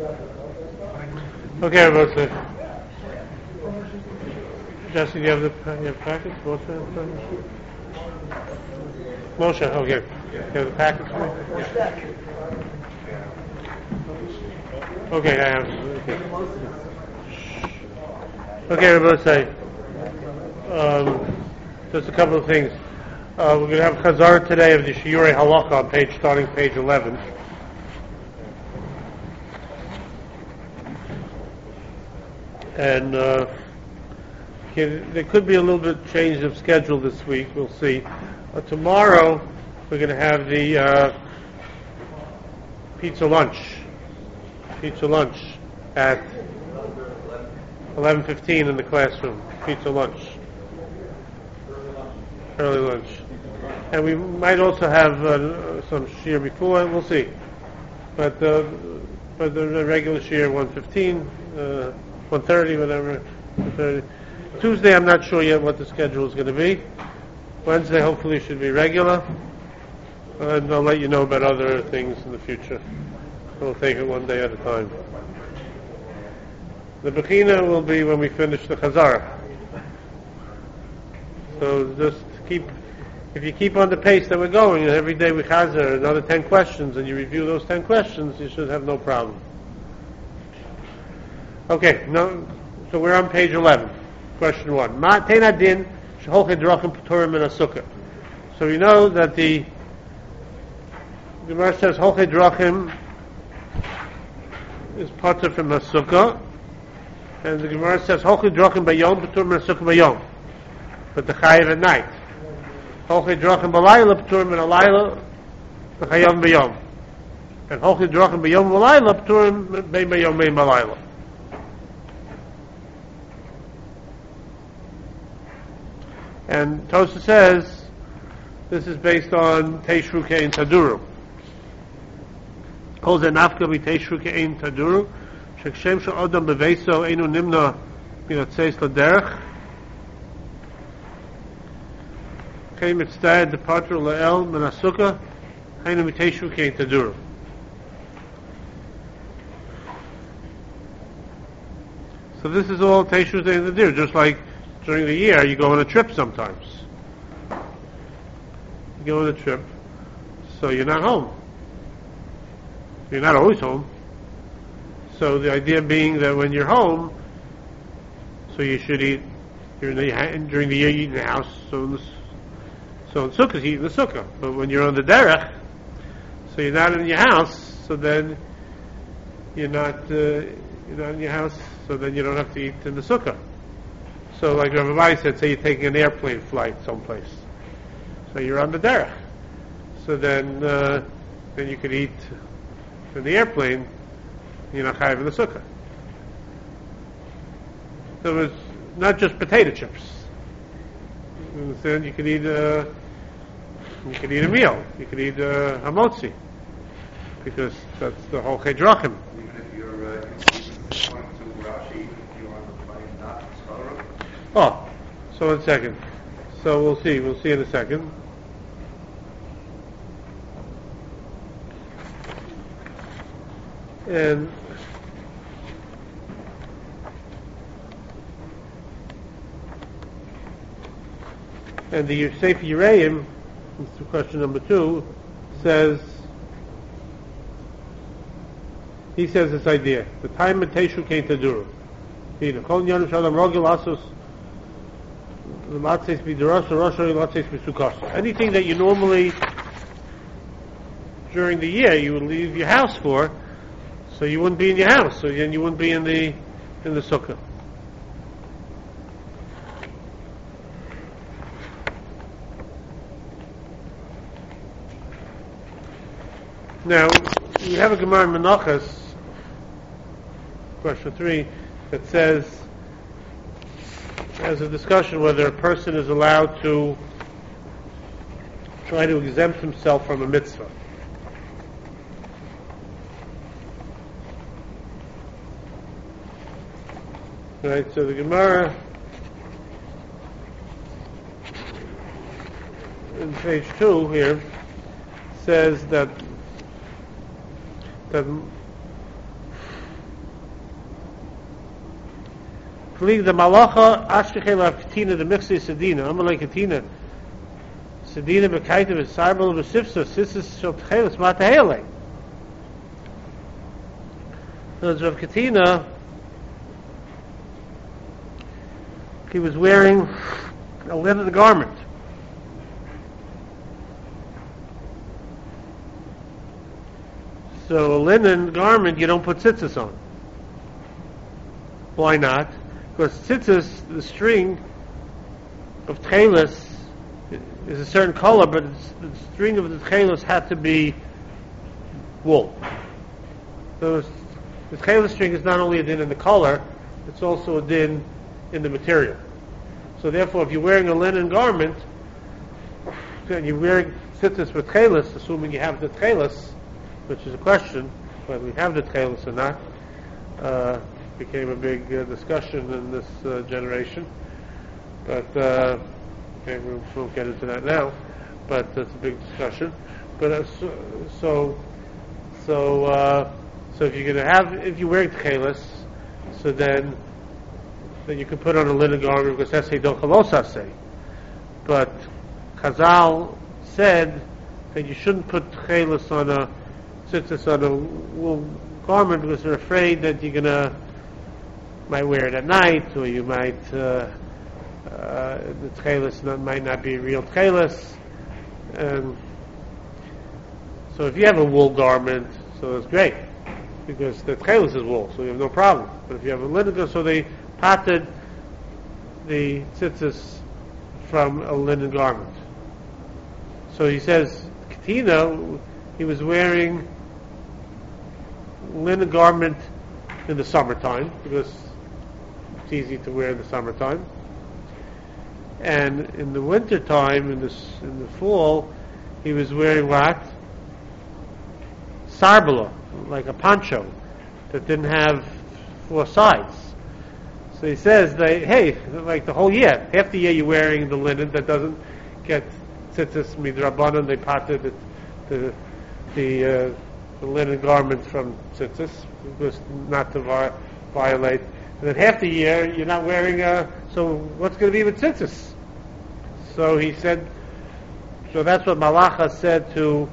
Okay, everybody. Jesse, do you have the packets? Moshe, okay. You have the packets for me? Okay, I have. Okay, everybody say. Just a couple of things. We're going to have Chazar today of the Shiurei Halacha starting page 11. And there could be a little bit change of schedule this week. We'll see. Tomorrow we're going to have the pizza lunch at 11:15 in the classroom. Pizza lunch, early lunch, and we might also have some shiur before. We'll see, but the regular shiur 1:15, 1:30, whatever. 1:30. Tuesday, I'm not sure yet what the schedule is going to be. Wednesday, hopefully, should be regular, and I'll let you know about other things in the future. We'll take it one day at a time. The Bechina will be when we finish the Chazara. So just if you keep on the pace that we're going, and every day we Chazar another 10 questions, and you review those 10 questions, you should have no problem. Okay, so we're on page 11. Question 1. Ma tein adin sheholchei drachim p'turim min hasukah. So we know that the Gemara says holchei drachim is patur from hasukah, and the Gemara says holchei drachim bayom p'turim min hasukah bayom, but the chayiv at night. Holchei drachim balayla p'turim min halayla, the chayom bayom, and holchei drachim bayom balayla p'turim bein bayom bein balayla. And Tosa says this is based on Teishru Ke'in Taduru. Kol ze nafka mi Teishru Ke'in Taduru, shekshem she'odam beveiso einu nimna min hatzeis l'derech, kein mitztayed departure le'el min hasukah, einu mi Teishru Ke'in Taduru. So this is all Teishru Ke'in Taduru, just like during the year, you go on a trip sometimes. You go on a trip, so you're not home. You're not always home. So the idea being that when you're home, so you should eat during the year. You eat in the house. So in Sukkah, you eat in the Sukkah. But when you're on the derech, so you're not in your house. So then you're not in your house. So then you don't have to eat in the Sukkah. So like Rav Avai said, say you're taking an airplane flight someplace. So you're on the derech. So then you could eat in the airplane, you're not chayav in the sukkah. So it was not just potato chips. You understand? You could eat a meal. You could eat hamotzi. Because that's the whole chedrachim. Even if you're going to Rashi, even if you're on the plane, not Tzara? Oh, so 1 second. So we'll see in a second. And the Sefer Yereim, question number 2, says this idea: the time of Teishu Kein Taduru. Anything that you normally during the year you would leave your house for, so you wouldn't be in your house, so then you wouldn't be in the sukkah. Now we have a Gemara in Menachos, question 3, that says, as a discussion whether a person is allowed to try to exempt himself from a mitzvah. Right, so the Gemara in page 2 here says that Flieg the malacha ashkechel av katina the mixi sedina. Amalei katina sedina bekaita v'sarbel v'sifsa sisis shel tchelis matahele. So Rav Katina, he was wearing a linen garment. So a linen garment you don't put tzitzis on. Why not? Because tzitzis, the string of tchelis, is a certain color, but the string of the tchelis had to be wool. So the tchelis string is not only a din in the color, it's also a din in the material. So therefore, if you're wearing a linen garment, and you're wearing tzitzis with tchelis, assuming you have the tchelis, which is a question, whether we have the tchelis or not, became a big discussion in this generation. But okay, we won't get into that now. But that's a big discussion. But so if you're going to have, if you're wearing tchelis, so then you can put on a linen garment because that's don't chalosase. But Chazal said that you shouldn't put tchelis on a tzitzis on a wool garment because they're afraid that you're gonna might wear it at night, or you might the tchelis might not be real tchelis. So if you have a wool garment, so it's great because the tchelis is wool, so you have no problem. But if you have a linen, so they patted the tzitzis from a linen garment. So he says, Katina, he was wearing linen garment in the summertime because it's easy to wear in the summertime, and in the wintertime, in the fall, he was wearing what? Sarbala, like a poncho that didn't have four sides. So he says, like the whole year, half the year you're wearing the linen that doesn't get tzitzis midrabanan. They patted the linen garment from tzitzis, because not to violate. And then half the year you're not wearing so what's going to be with tzitzis? So he said, so that's what Malacha said to,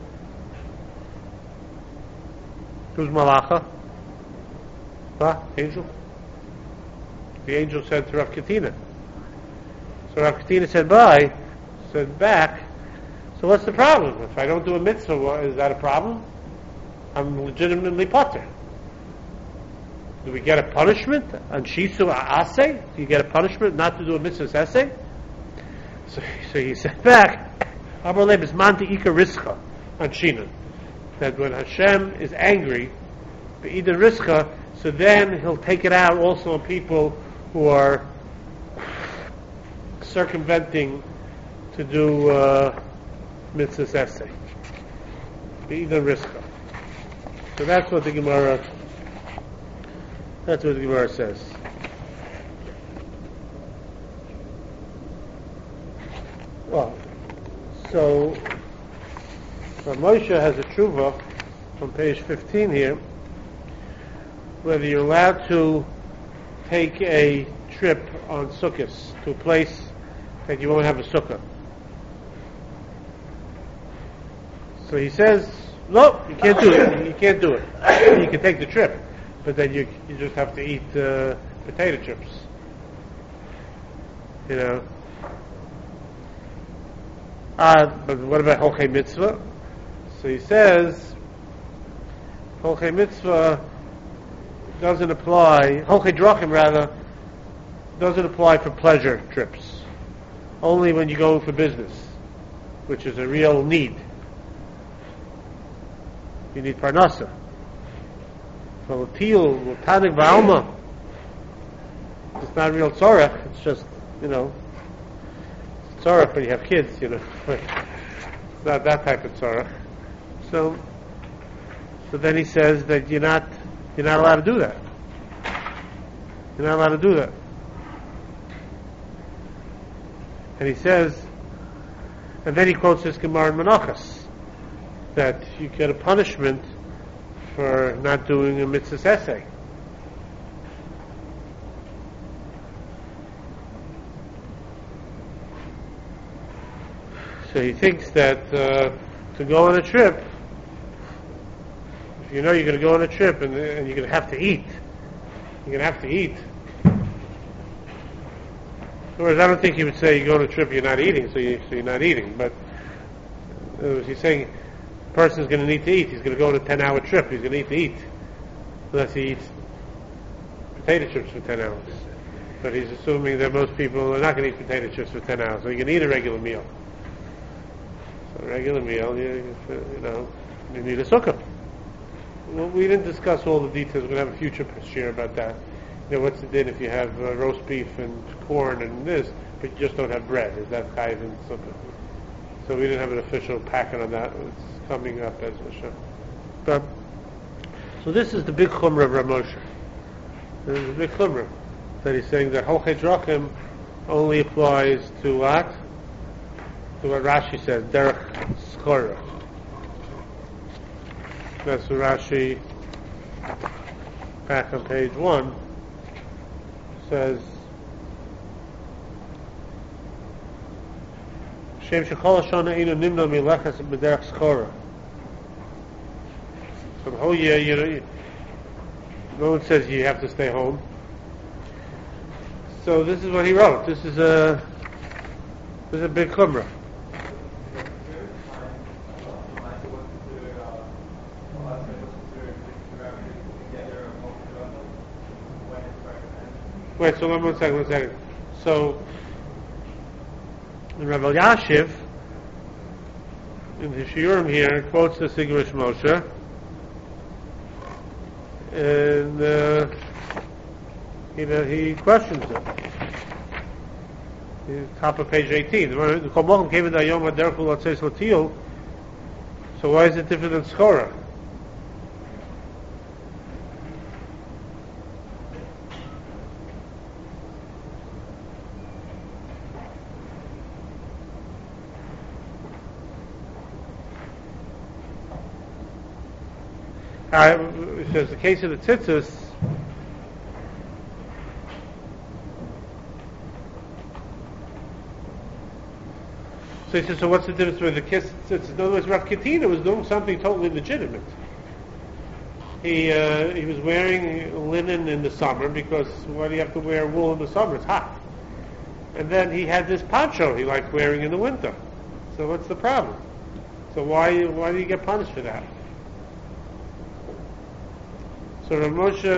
who's Malacha? Huh? Angel? The angel said to Rav Katina. So Rav Katina said back, so what's the problem? If I don't do a mitzvah, is that a problem? I'm legitimately potter. Do we get a punishment on shisu asay? Do you get a punishment not to do a mitzvah essay? So he said back, Amar Leib is man te'ika rischa on Shinan, that when Hashem is angry, be'ida rischa, so then he'll take it out also on people who are circumventing to do mitzvah essay. Be'ida rischa. So that's what the Gemara says. Well, so Moshe has a tshuva on page 15 here, whether you're allowed to take a trip on Sukkot to a place that you won't have a sukkah. So he says, no, you can't do it. You can't do it. You can take the trip, but then you just have to eat potato chips. You know. But what about Holchei Mitzvah? So he says, Holchei Mitzvah doesn't apply, Holchei Drachim rather, doesn't apply for pleasure trips. Only when you go for business, which is a real need. You need parnasa. So Til, Tanig Ba'alma, it's not real tzorech, it's just, tzorech when you have kids, It's not that type of tzorech. So then he says that you're not allowed to do that. You're not allowed to do that. And he says, and then he quotes this Gemara in Menachos, that you get a punishment for not doing a mitzvah essay. So he thinks that to go on a trip, if you know you're going to go on a trip and you're going to have to eat, you're going to have to eat. Whereas I don't think he would say you go on a trip you're not eating, so you're not eating. But he's saying a person's going to need to eat. He's going to go on a 10-hour trip. He's going to need to eat. Unless he eats potato chips for 10 hours. But he's assuming that most people are not going to eat potato chips for 10 hours. So you can eat a regular meal. So a regular meal, you need a sukkah. Well, we didn't discuss all the details. We're going to have a future share about that. What's the din if you have roast beef and corn and this, but you just don't have bread? Is that chayiv in sukkah? So we didn't have an official packet on that. It's coming up as a show. But so this is the big chumrah of Rav Moshe. This is the big chumrah that he's saying that Holchei Drachim only applies to what? To what Rashi says, derech schora. That's what Rashi, back on page 1, says, Shem shechol hashana einu nimno milechas b'derech schora. So the whole year, no one says you have to stay home. So this is what he wrote. This is a big chumrah. Wait, so one second. So, Rav Elyashiv, in the Shiurim here, quotes the Sigurish Moshe, and he questions it. Top of page 18. So why is it different than Schora? It says the case of the tzitzis. So he says, so what's the difference between the kiss and tzitzis? In other words, Rav Katina was doing something totally legitimate. He was wearing linen in the summer because why do you have to wear wool in the summer? It's hot. And then he had this poncho he liked wearing in the winter. So what's the problem? So why do you get punished for that? So Rav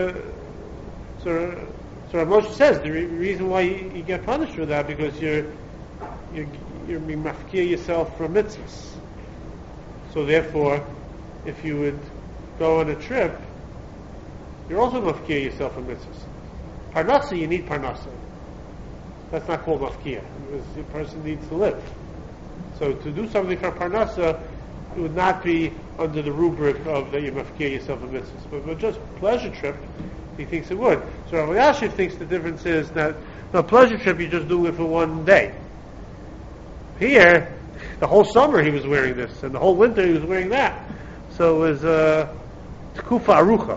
Moshe says the reason why you get punished for that because you're being mafkir yourself from mitzvahs. So therefore, if you would go on a trip, you're also mafkir yourself from mitzvahs. Parnasa, you need parnasa. That's not called mafkir because the person needs to live. So to do something for parnasa, it would not be under the rubric of that you mafkir yourself from mitzvahs. But just pleasure trip, he thinks it would. So Rav Elyashiv thinks the difference is that no pleasure trip you just do it for one day. Here, the whole summer he was wearing this, and the whole winter he was wearing that. So it was tekufa arucha.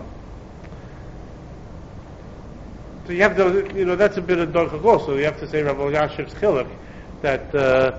So you have to, that's a bit of darchak also. You have to say Rav Elyashiv's chiluk that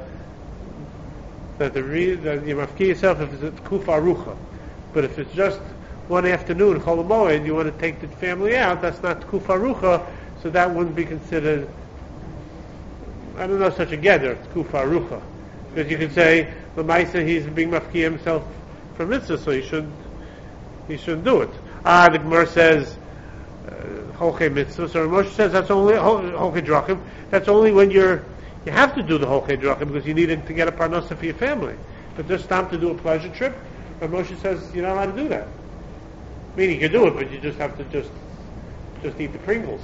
you mafkir yourself if it's a tekufa arucha. But if it's just one afternoon, chol hamoed, you want to take the family out, that's not tekufa arucha, so that wouldn't be considered, I don't know, such a gather, tekufa arucha. Because you could say, L'maisa, he's being mafkir himself from mitzvah, so he shouldn't do it. The Gemara says, Holchei mitzvah, so Moshe says that's only Holchei drachim, that's only when you have to do the Holchei drachim because you need it to get a parnasa for your family. But just time to do a pleasure trip, and Moshe says you're not allowed to do that. Meaning you can do it, but you just have to just eat the Pringles.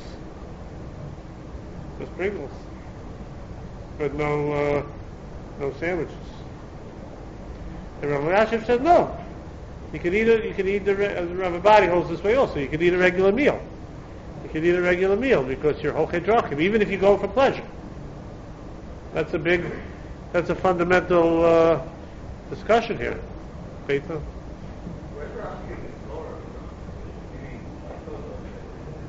Just Pringles. But no sandwiches. And Rav Elyashiv says no. You can eat Rav Abadi holds this way also. You can eat a regular meal. You can eat a regular meal because you're Holchei drachim, even if you go for pleasure. That's a fundamental discussion here. Peter?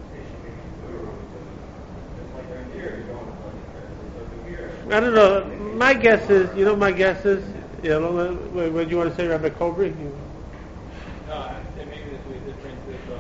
I don't know. my guess is, what do you want to say, Rabbi Kobri? No, and maybe this way different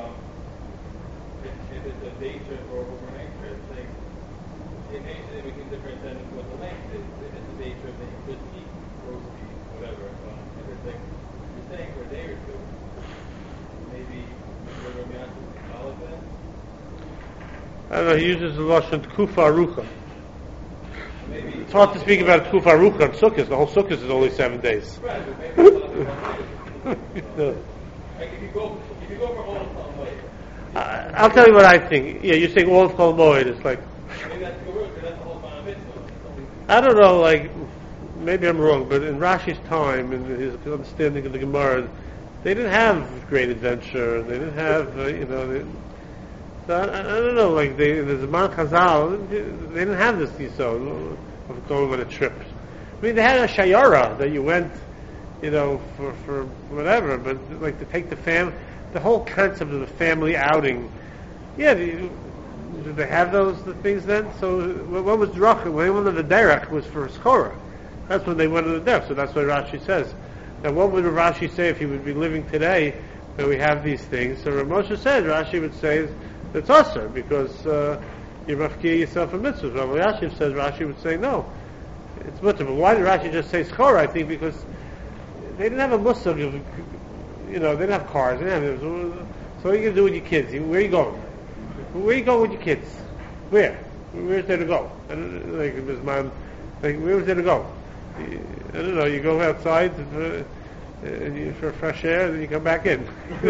if it's a day trip or overnight trip, like it makes it make a difference than what the length is. If it's a day trip, then you could eat roast beef, whatever. If it's like you're saying for a day or two, maybe we're going to be honest with all of that. I don't know, he uses the Lashon Tkufa Arucha. Maybe It's hard to speak about Tkufa Arucha on Sukkot. The whole Sukkot is only 7 days. right, but maybe it's something No. like if you go for all of way, I'll tell you what I think. Yeah, you're saying all of Kol Moed. It's like, maybe that's the word, because that's the whole time mitzvah. I don't know, like, maybe I'm wrong, but in Rashi's time, in his understanding of the Gemara, they didn't have great adventure. They didn't have, so I don't know, like, there's a Zaman Chazal, they didn't have this Yisod of going on a trip. I mean, they had a Shayara that you went, for whatever, but like to take the whole concept of the family outing, did they have the things then? So what was Drachim? When they went on the Derech was for Skora. That's when they went on the Derech, so that's what Rashi says. Now what would Rashi say if he would be living today, that we have these things? So Rav Moshe said, Rashi would say, it's usher, because you're mafkir yourself a mitzvah. Rav Elyashiv says, Rashi would say, no, it's mitzvah. But why did Rashi just say Skora? I think because they didn't have a musag of, they didn't have cars. They didn't have, so what are you going to do with your kids? Where are you going? Where are you going with your kids? Where? Where's there to go? Like his mom, where was there to go? I don't know. You go outside for fresh air, and then you come back in.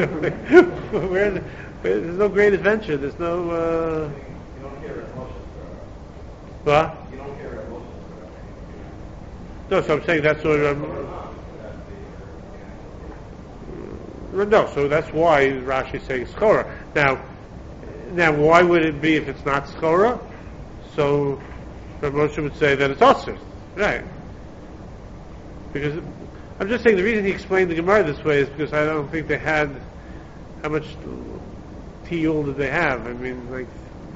There's no great adventure. There's no. You don't care as much as What? You don't care as much as No, so I'm saying that's what. No, so that's why Rashi is saying Skora. Now, why would it be if it's not Skora? So, Rav Moshe would say that it's Osir, right? Because I'm just saying the reason he explained the Gemara this way is because I don't think they had how much tiyul did they have. I mean, like.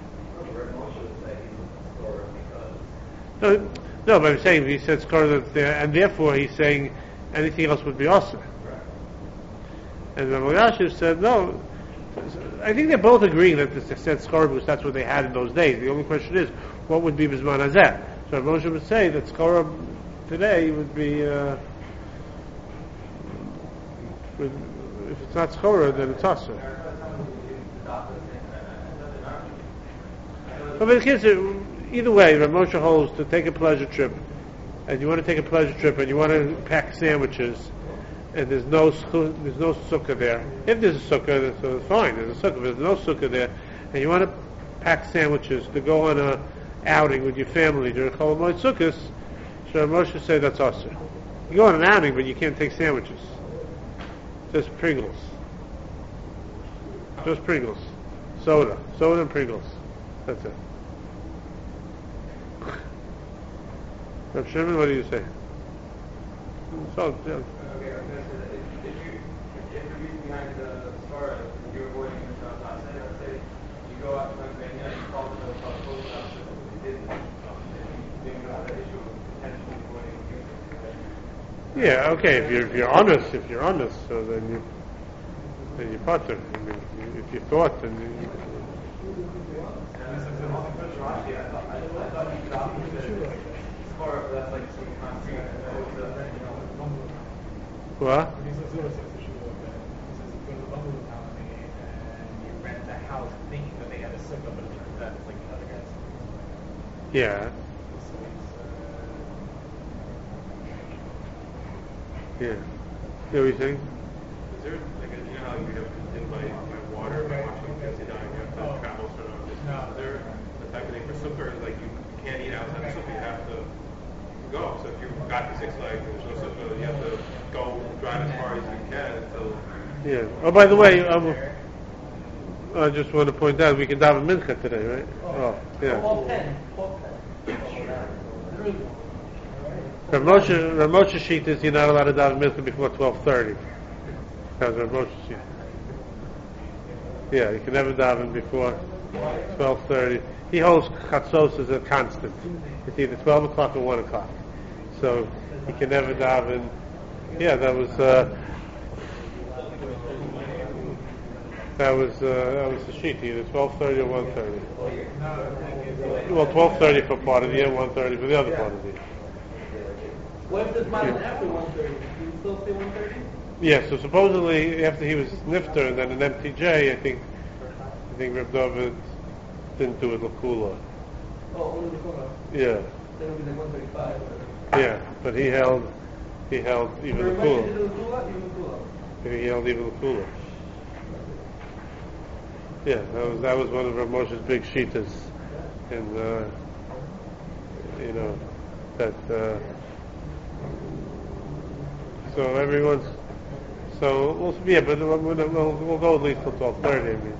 No, but I'm saying he said Skora that's there, and therefore he's saying anything else would be Osir. And Rav Elyashiv said, no, I think they're both agreeing that they said Skora because that's what they had in those days. The only question is, what would be Bizman Hazeh? So Rav Moshe would say that Skora today would be, if it's not Skora, then it's Asr. But the kids, either way, Rav Moshe holds to take a pleasure trip, and you want to take a pleasure trip, and you want to pack sandwiches, and there's no sukkah there. If there's a sukkah, so it's fine. There's a sukkah, but there's no sukkah there, and you want to pack sandwiches to go on a outing with your family during Chol Hamoed Sukkos, so Moshe said that's Asr. You go on an outing, but you can't take sandwiches. Just Pringles. Just Pringles. Soda and Pringles. That's it. Rav Shimon, what do you say? So, yeah. Okay, if the reason behind the Skora is you're avoiding the Shabbat, let's say you go out to Pennsylvania and you call the post office and you didn't go out that issue of potentially avoiding the Yeah, okay. If you're honest, so then you potter. I mean, if you thought, then you. I thought you could obviously Skora, that's like some concrete. What? He says go to the bungalow town and you rent the house thinking that they had a sukkah, but it turns out it's like another guy's. Yeah. So Yeah. Yeah, what are you saying? Is there like how you have to invite water by watching kids, you have to travel sort of distance? No. Is there the type of thing for sukkah like you can't eat outside the sukkah, you have to go. So if you've got the Six Flags and there's no sukkah, you have to go drive as far as you can until. Yeah. Oh, by the way, I just want to point out we can daven mincha today, right? Oh, yeah. Rav Moshe sheet is you're not allowed to daven mincha before 12:30. That's Rav Moshe sheet. Yeah, you can never daven before 12:30. He holds chatzos as a constant. It's either 12 o'clock or 1 o'clock. So he can never daven. Yeah, that was the sheet, either 12:30 or 1:30. Well, 12:30 for part of the year, 1:30 for the other part of the year. What if this man is after 1:30? Do you still say 1:30? Yeah, so supposedly after he was nifter and then an MTJ, I think Reb David didn't do it l'kula. Oh, only the corner. Yeah, Then it would be like 1:35. yeah, but he held even Or the might kula. you do the kula, even the kula. He held even the kula. Yeah, that was one of Rav Moshe's big shitas, and that. So everyone's. So we'll but we'll go at least till 12:30. I mean.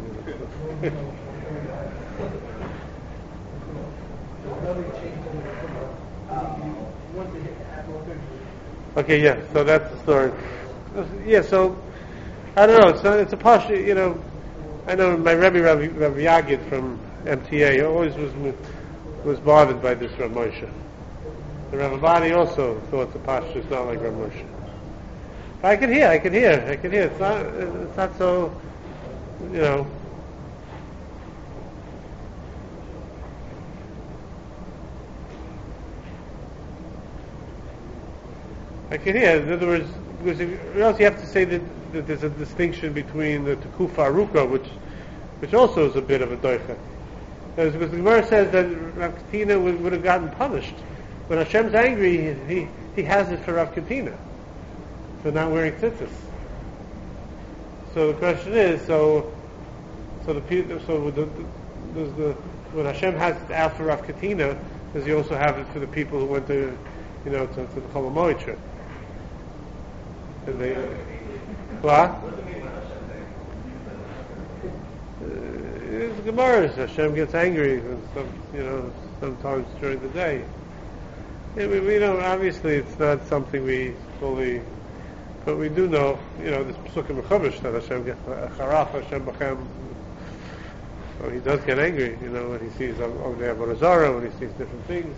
Okay, yeah. So that's the story. Yeah. So I don't know. It's a posh. I know my Rabbi Yagid from MTA always was bothered by this Rav Moshe. The Rav Abadi also thought the Pashto is not like Rav Moshe. I can hear. It's not so, I can hear. In other words, because or else you have to say that there's a distinction between the Tekufa Aruka, which also is a bit of a doicha. Because the Gemara says that Rav Katina would have gotten punished. When Hashem's angry, he has it for Rav Katina for not wearing tzitzis. So the question is, when Hashem has it out for Rav Katina, does He also have it for the people who went to the Chol HaMoed trip? And they, what? It's Gemara. Hashem gets angry, and sometimes during the day. We know, obviously, it's not something we fully, but we do know, this Pesukim Mechumash that Hashem gets Charach, Hashem Bachem. So He does get angry, when He sees Ognei Avodah Zarah, when He sees different things.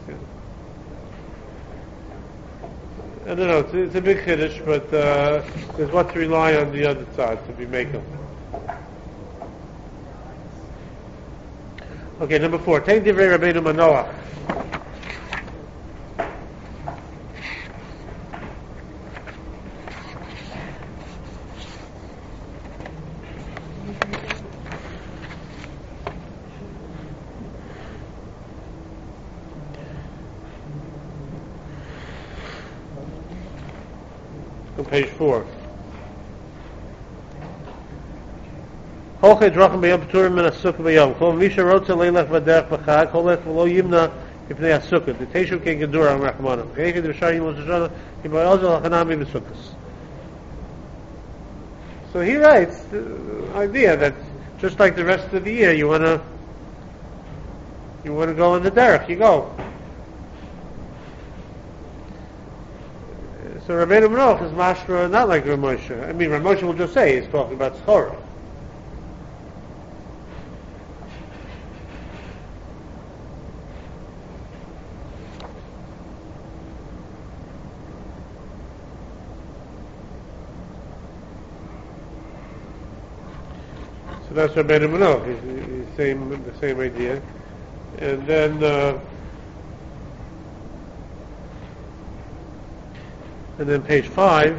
I don't know. It's a big chiddush, but there's what to rely on the other side to be making. Okay, number 4. Take Divrei Rabbeinu Manoach. On page 4. Holchet drachim b'yom p'turim min asukah b'yom. Kol misha rotza leilach v'derech b'chag, holech v'lo yimna yipnei asukah. D'teishu ke gedura am rachmanam. K'neked d'v'shar yimos ha'shana, yiba'ozel ha'chanami b'sukas. So he writes the idea that just like the rest of the year, you want to go in the derech, you go. So Rabbeinu Manoach is mashra not like Rav Moshe. I mean, Rav Moshe will just say he's talking about schora. So that's Rabbeinu Manoach. He's the same idea, and then. And then page 5,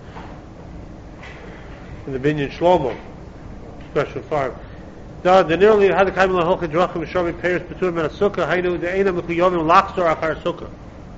in the Binyan Shlomo, question 5. The nearly had the kaim lahol kedrachim shomi peiros betur men asukah hainu de'enam l'kuyomim lachzor achar sukkah.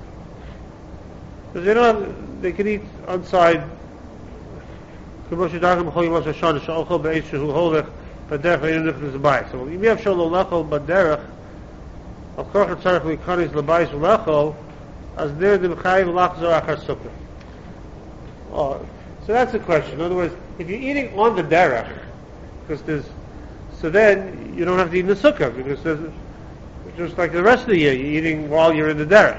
Because they can eat outside. K'mosh yidachim b'chol yom ha'shana sha'ochel be'esh shehu holech b'derech hainu nichnas l'bayis. So if you have shol l'lechol b'derech al korach tzarech l'ikanis l'bayis l'lechol as near the b'chayim lachzor achar sukkah. Oh, so that's the question. In other words, if you're eating on the derech, so then you don't have to eat in the sukkah, because there's, just like the rest of the year, you're eating while you're in the derech.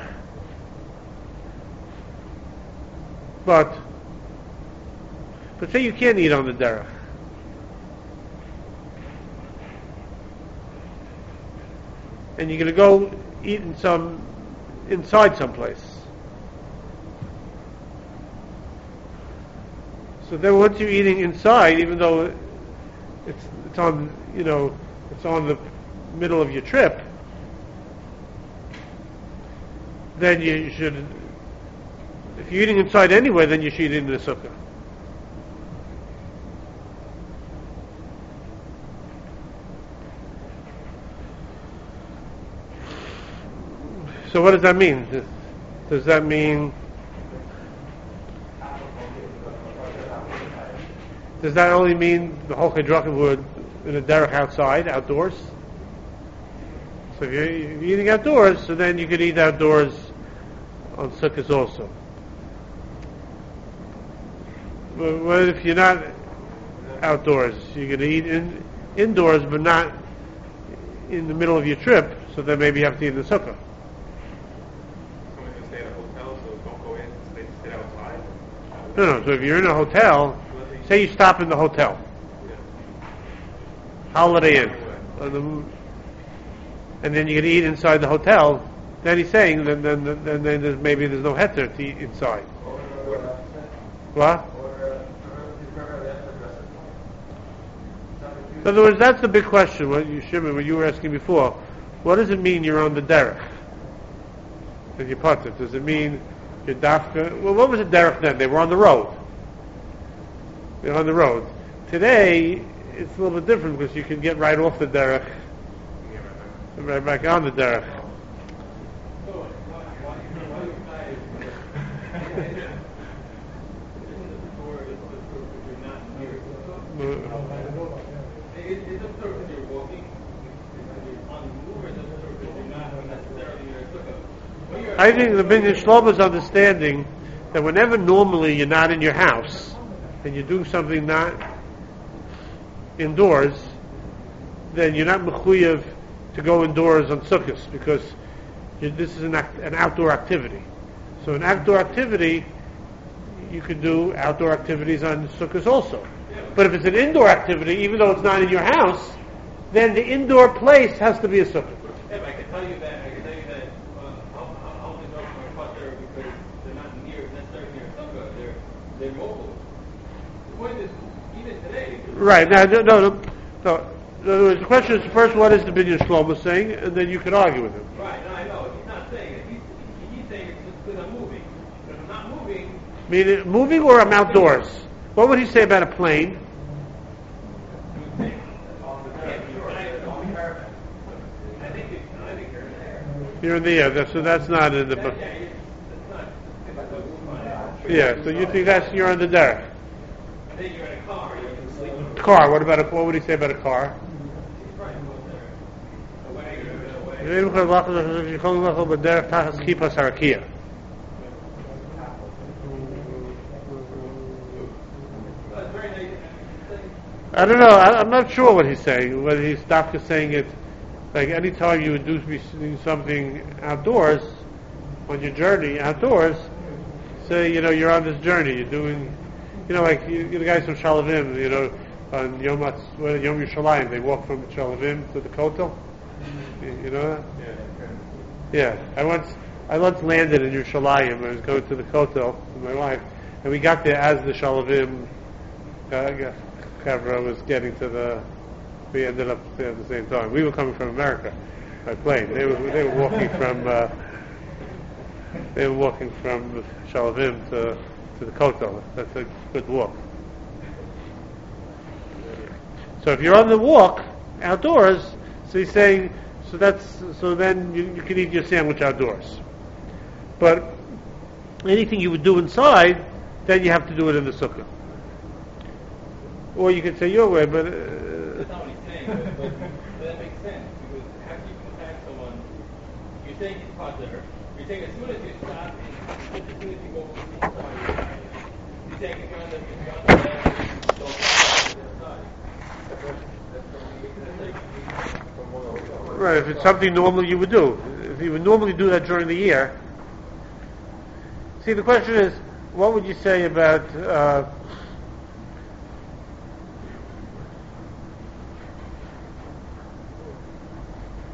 But say you can't eat on the derech. And you're going to go eat inside someplace. So then once you're eating inside, even though it's on, it's on the middle of your trip, then you should, if you're eating inside anyway, then you should eat in the sukkah. So what does that mean? Does that mean, does that only mean the whole Chedrakim would in a derech outside, outdoors? So if you're eating outdoors, so then you could eat outdoors on sukkahs also. But what if you're not outdoors? You're going to eat indoors, but not in the middle of your trip, so then maybe you have to eat in the sukkah. Someone can stay at a hotel, so don't go in, stay outside. No, so if you're in a hotel, say you stop in the hotel, Holiday Inn, and then you're going to eat inside the hotel, then he's saying then maybe there's no heter to eat inside. What? In other words, that's the big question. What you were asking before, what does it mean you're on the derech? And you put it. Does it mean you're dafka? Well, what was the derech then? They were on the road. They're on the road. Today, it's a little bit different because you can get right off the derech, and right back on the derech. I think the Binyan Shlomo's understanding that whenever normally you're not in your house and you do something not indoors, then you're not mechuyev to go indoors on sukkahs because this is an outdoor activity. So an outdoor activity, you could do outdoor activities on sukkahs also. But if it's an indoor activity, even though it's not in your house, then the indoor place has to be a sukkah. Yeah, but I can tell you that I only know from a part there because they're not necessarily near a sukkah. They're mobile. The point is, even today. Right now, no. In other words, the question is first, what is the Binyan Shlomo saying, and then you can argue with him. Right. No, I know. He's not saying it. He's saying it's just because I'm moving. But if I'm not moving. Meaning moving or I'm outdoors. What would he say about a plane? You're in the air, so that's not in the book. Yeah, so you think you're on the derech. I think you're in a car. You're in sleep. Car. What would he say about a car? I don't know. I'm not sure what he's saying. Whether he's saying it like any time you would be doing something outdoors on your journey outdoors. Say you're on this journey. You're doing like the guys from Shalavim. On Yom Yerushalayim, they walk from Shalavim to the Kotel. You know that? Yeah. I once landed in Yerushalayim. I was going to the Kotel with my wife, and we got there as the Shalavim Kavra was getting to the. We ended up there at the same time. We were coming from America by plane. They were walking from Shalavim to the Kotel. That's a good walk. So if you're on the walk outdoors, so he's saying, so then you can eat your sandwich outdoors. But anything you would do inside, then you have to do it in the sukkah. Or you could say your way, but that's not what he's saying. But that makes sense because how can you contact someone? You're saying he's caught there. You're saying as soon as you stop, as soon as you go inside, you're saying if you're on the bed, don't stop inside. right, if it's something normal you would do. If you would normally do that during the year. See, the question is, what would you say about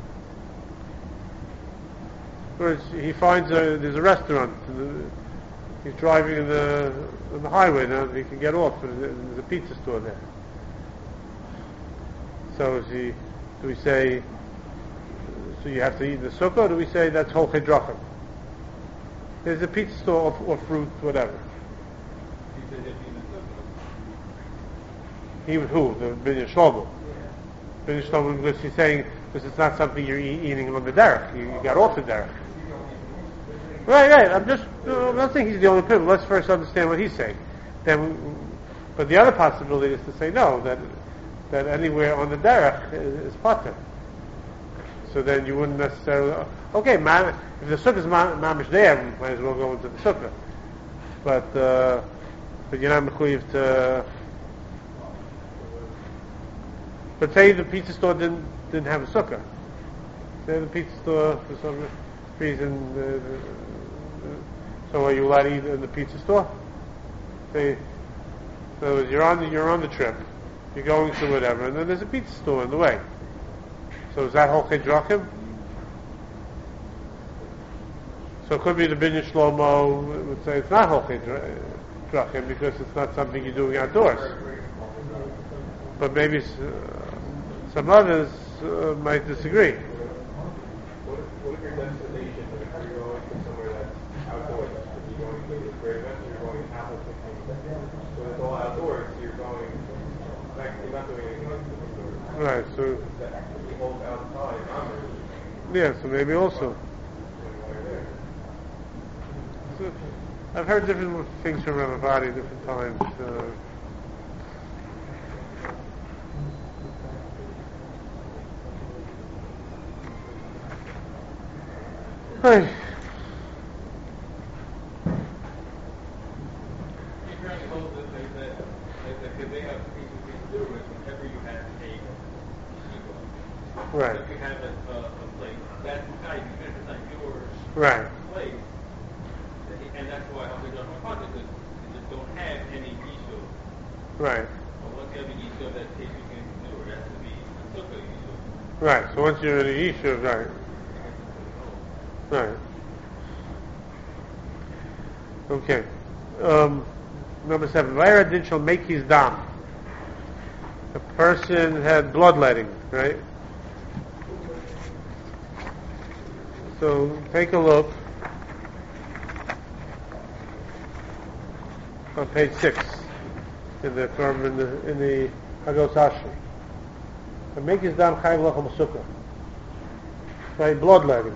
he finds there's a restaurant He's driving in the highway now. He can get off, and there's a pizza store there. So do we say? So you have to eat in the sukkah, or do we say that's whole chedrachim? There's a pizza store or fruit, whatever. He said if he was Even who? The Binyan Shlomo. Binyan Shlomo, because he's saying because it's not something you're eating on the derech. You got off the derech. Right. I'm not saying he's the only person. Let's first understand what he's saying. But the other possibility is to say no, that anywhere on the derech is pater. So then you wouldn't necessarily. Okay, if the sukkah is mamish there, we might as well go into the sukkah. But you're not mechuyev to. But say the pizza store didn't have a sukkah. Say the pizza store for some reason. So are you allowed to eat in the pizza store? Say, in other words, you're on the trip, you're going to whatever, and then there's a pizza store in the way. So is that whole chedrachim? So it could be the Binyan Shlomo would say it's not whole chedrachim because it's not something you're doing outdoors. But maybe some others might disagree. What if your destination, if you're going to somewhere that's outdoors, if you're going to a great event, you're going apple picking, so it's all outdoors, so you're going, you're not doing anything outdoors. Right, so That actually holds outside, yeah, so maybe also. So, I've heard different things from everybody different times. Hey. apparently holds that they have people to do it whenever you have a yeshiva. Right. If you have a place, that's not even if it's not your Right. place, and that's why I'm going to because you just don't have any yeshiva. Right. But once you have a yeshiva, that case you can do it. It has to be a sukkah yeshiva. Right. So once you're in a yeshiva, right. Right. Okay. Number 7. Vayra din shall make his dam. A person had bloodletting, right? So take a look on page 6 in the Hagos Ashri. To make his dam chayv lachem sukkah. By bloodletting.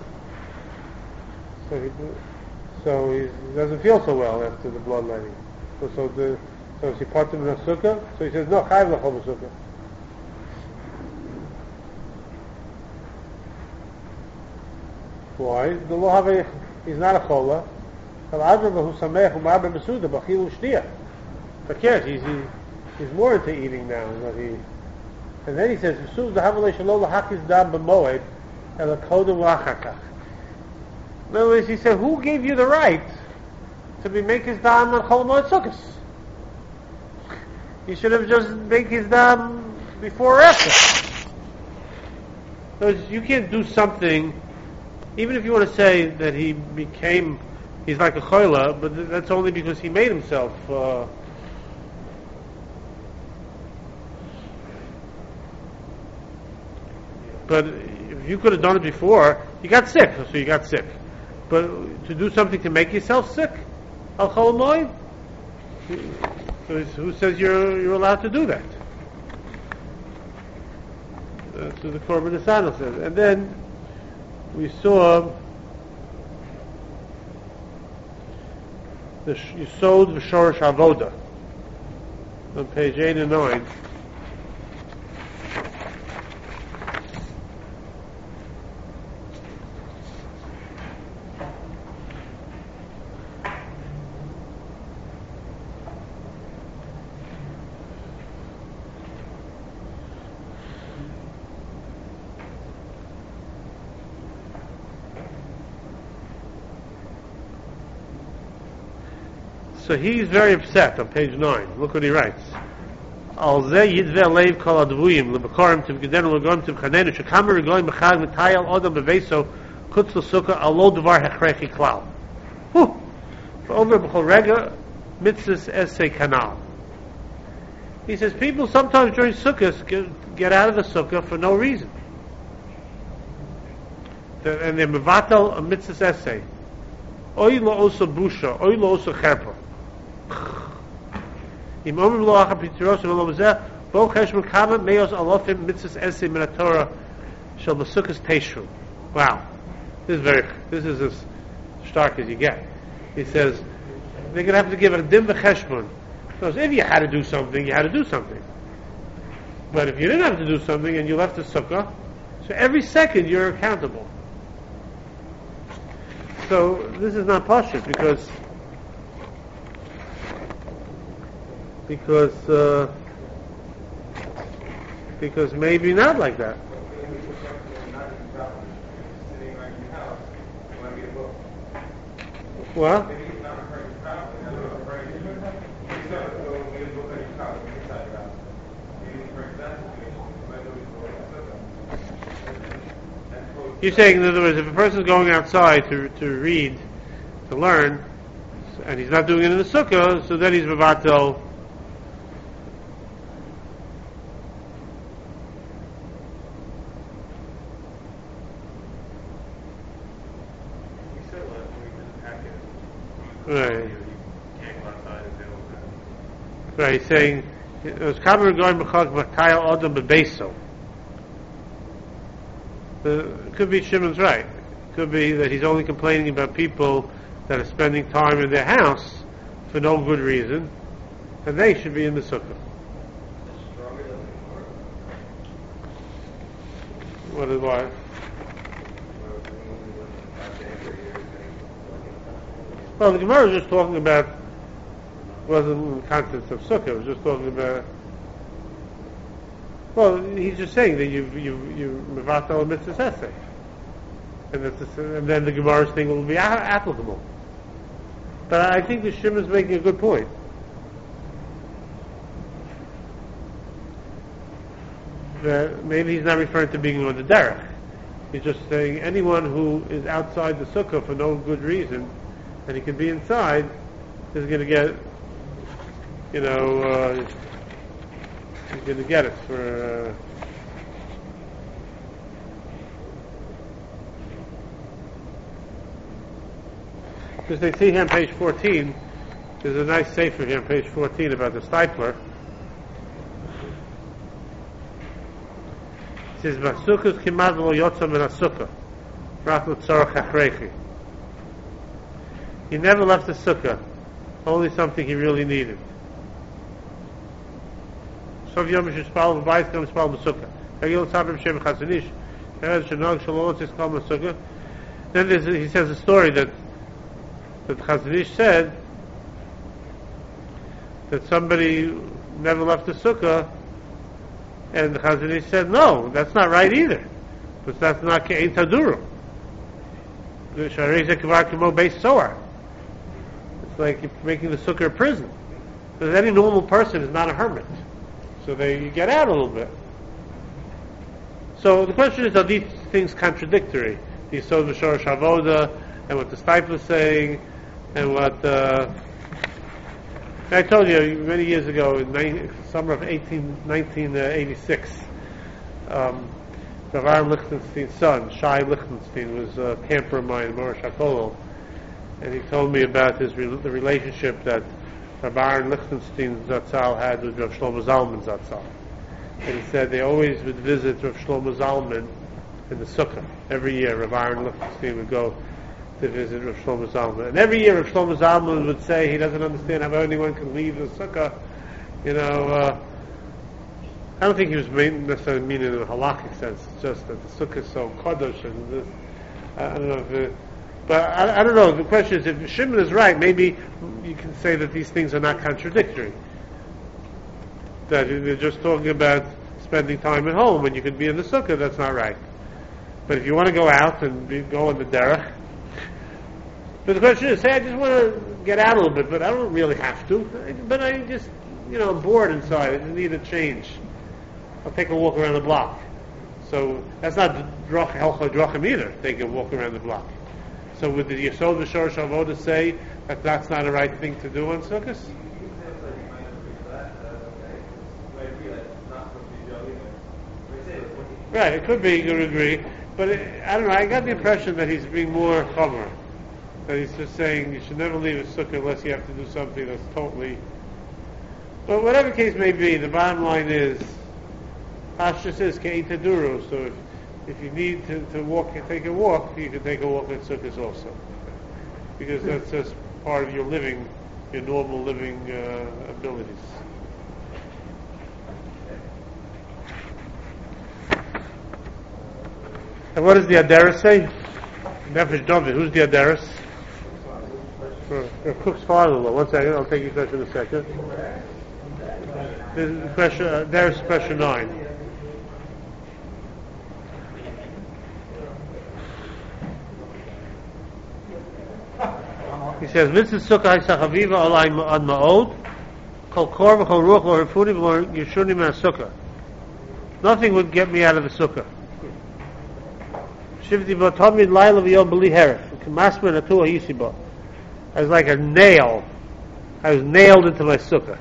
So he doesn't feel so well after the bloodletting. So is he part of the sukkah? So he says, no, chayv lachem sukkah. Why? The law he's not a chola. But yes, he's more into eating now than he. And then he says, in other words, he said, who gave you the right to make his dam on Chol Moed Sukkos? You should have just make his dam before or after. So you can't do something, even if you want to say that he's like a choila, but that's only because he made himself. But if you could have done it before, you got sick, so you got sick. But to do something to make yourself sick, al chol moed, so who says you're allowed to do that? So the Korban Nesanel says. And then we saw the Yisod v'Shorosh Avoda on page 8 and 9. So he's very upset on page 9. Look what he writes. Al zeh yidveh leiv kol advuyim lebekorim tivgedenu legom tivchanenu shekamer regoyim b'chag v'tayal odom beveso kutz l'sukkah alo dvar hechrechi klal. Over b'chol rega mitzvahs essay kanal. He says people sometimes during sukkahs get out of the sukkah for no reason. And they're mevatel a mitzvahs essay. Oy lo osa busha, oy lo osa cherpa. Im omrim lo acha pitiros v'lo b'zeh, bo cheshbon kama meos alofim mitzvahs essay min haTorah shel b'sukkahs teishru. Wow. This is as stark as you get. He says, they're going to have to give a dim v'cheshbon. Because if you had to do something, you had to do something. But if you didn't have to do something and you left the sukkah, so every second you're accountable. So this is not pashut because maybe not like that. Well, you're saying, in other words, if a person's going outside to read, to learn, and he's not doing it in the sukkah, so then he's mevatel. Right. Right, he's saying it was common going b'chag v'kayal adam b'beso. It could be Shimon's right. It could be that he's only complaining about people that are spending time in their house for no good reason, and they should be in the sukkah. What is why? Well, the Gemara was just talking about, wasn't in the context of sukkah. It was just talking about. Well, he's just saying that you mevatel a mitzvah essay, and then the Gemara's thing will be applicable. But I think the Shimon's making a good point. That maybe he's not referring to being on the derech. He's just saying anyone who is outside the sukkah for no good reason, and he can be inside, is going to get, he's going to get it for. Because they see here on page 14, there's a nice sefer here on page 14 about the stipler. It says, "V'sukkos kimad lo yotza min hasukkah, rak l'tzorach achreichi." He never left the sukkah, only something he really needed. Sof yom shespal v'bayis kam spal b'sukkah. Hagil tzabim shem chazanish. Ered shenog shalom tzikal b'sukkah. Then he says a story that Chazanish said that somebody never left the sukkah, and the Chazanish said, no, that's not right either, because that's not ke'ein taduru. It's like you're making the sukkah a prison, because any normal person is not a hermit, so you get out a little bit. So the question is, are these things contradictory? The Yisod v'Shorosh Avoda, and what the Stipler is saying, and what I told you many years ago, in summer of 1986, Rav Aaron Lichtenstein's son, Shai Lichtenstein, was a camper of mine in Morosh HaKolel, and he told me about the relationship that Rav Aaron Lichtenstein Zatzal had with Rav Shlomo Zalman Zatzal. And he said they always would visit Rav Shlomo Zalman in the sukkah. Every year Rav Aaron Lichtenstein would go to visit Rav Shlomo Zalman. And every year Rav Shlomo Zalman would say he doesn't understand how anyone can leave the sukkah. I don't think he was necessarily meaning in a halakhic sense. It's just that the sukkah is so kadosh and this. I don't know but I don't know. The question is, if Shimon is right, maybe you can say that these things are not contradictory. That they're just talking about spending time at home and you could be in the sukkah, that's not right. But if you want to go out and go on the derech, but the question is, say I just want to get out a little bit, but I don't really have to. But I just, I'm bored inside. I just need a change. I'll take a walk around the block. So that's not Helcha Drachim either. Take a walk around the block. So would the Yisod v'Shorosh Avoda say that's not the right thing to do on Sukkot? You can say it's like you might agree with that, that's okay. You might agree that it's not supposed to be Joe either. We say it's 20. Right, it could be, you could agree. But I don't know, I got the impression that he's being more chomer. That he's just saying you should never leave a sukkah unless you have to do something that's totally... But whatever the case may be, the bottom line is, Pashtus is ke'itaduru, so if you need to walk, take a walk, you can take a walk at sukkahs also. Because that's just part of your living, your normal living abilities. And what does the Adaris say? Nefesh David. Who's the Adaris? Cook's father-in-law. 1 second, I'll take your question in a second. The question, Adaris, question 9. He says, "Mitzvah sukkah ha'sachaviva alai ad ma'od, kol kor v'kol ruach lo refunim lo yishunim ha'sukkah. Nothing would get me out of the sukkah. Shivti b'tomid laila v'yom b'li heref. K'masma natua yisiba. I was like a nail. I was nailed into my sukkah."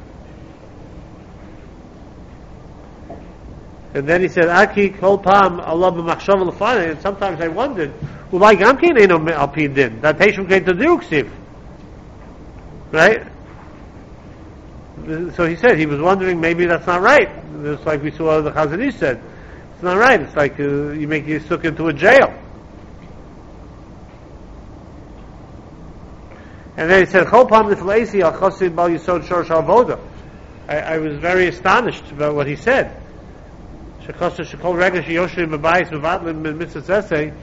And then he said, "Aki kol pam Allah b'machshava l'fanei." And sometimes I wondered, "Ulai gam kein eino al pi din." That Teshuvah came to do ksiv, right? So he said he was wondering maybe that's not right. Just like we saw the Chazon Ish said, it's not right. It's like you make your sukkah into a jail. And then he said, "Chol pam nifleisi al chosid bal yisod shor avoda." I was very astonished about what he said. Shekosta shekol regel sheyoshrim b'bayis mevatlim mitzvah zesei.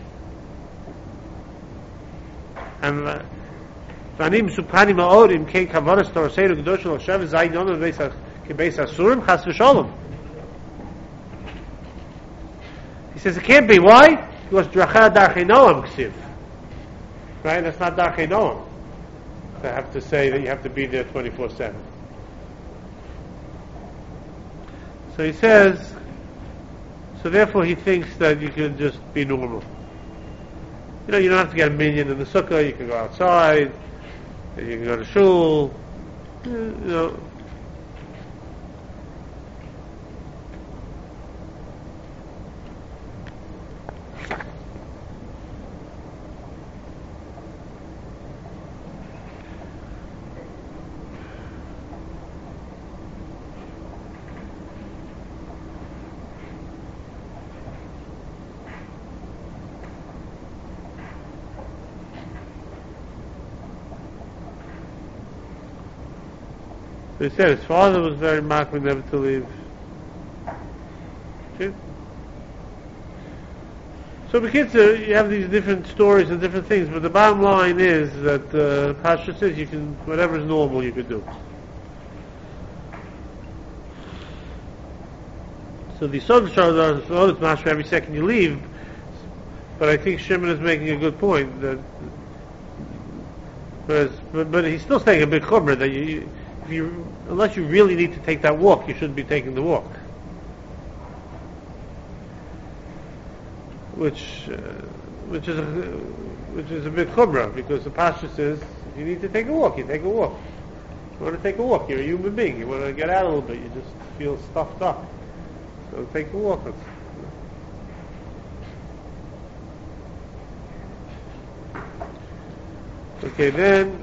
And vanim supani ma'odim kein kavanas toraseiru gedoshel hashem zay nono kebeis asurim chas v'sholom. He says it can't be. Why? Because drachah darchei noam ksiv. Right? That's not darchei noam. I have to say that you have to be there 24/7. So he says, so therefore he thinks that you can just be normal. You know, you don't have to get a minyan in the sukkah, you can go outside, and you can go to shul, you know. They said his father was very makbid never to leave. Okay. So because you have these different stories and different things, but the bottom line is that Pasha says you can, whatever is normal you can do. So the Yisod Shar it's mashma every second you leave, but I think Shimon is making a good point that, but he's still saying a big chumrah that unless you really need to take that walk, you shouldn't be taking the walk. Which is a big chumrah, because the pasha says if you need to take a walk, you take a walk. You want to take a walk, you're a human being. You want to get out a little bit, you just feel stuffed up. So take a walk. Okay, then.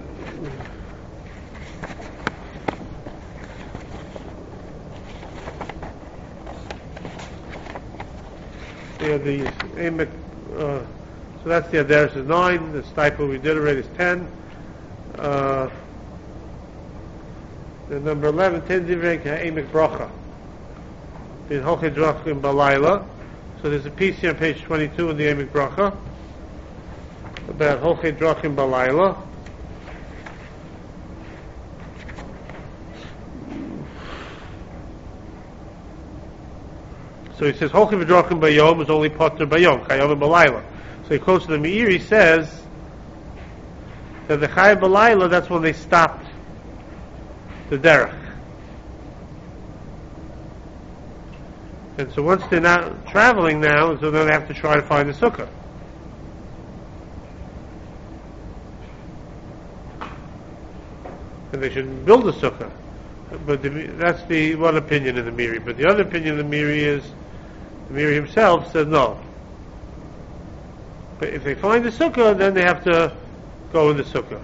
The Emek, so that's the Adaris is 9, the stipend we did already is 10. The number 11, 10 Divrei Emek Bracha. In Hoche Drachim Balayla. So there's a piece here on page 22 in the Emek Bracha about Hoche Drachim Balayla. So he says, Hochim v'drochim bayom is only potter bayom, chayom b'layla. So he quotes the Meir, he says that the chayom b'layla, that's when they stopped the derech. And so once they're not traveling now, so then they have to try to find the sukkah. then they should build a sukkah. But that's the one opinion in the Miri. But the other opinion in the Miri is, the Miri himself says no. But if they find the sukkah, then they have to go in the sukkah.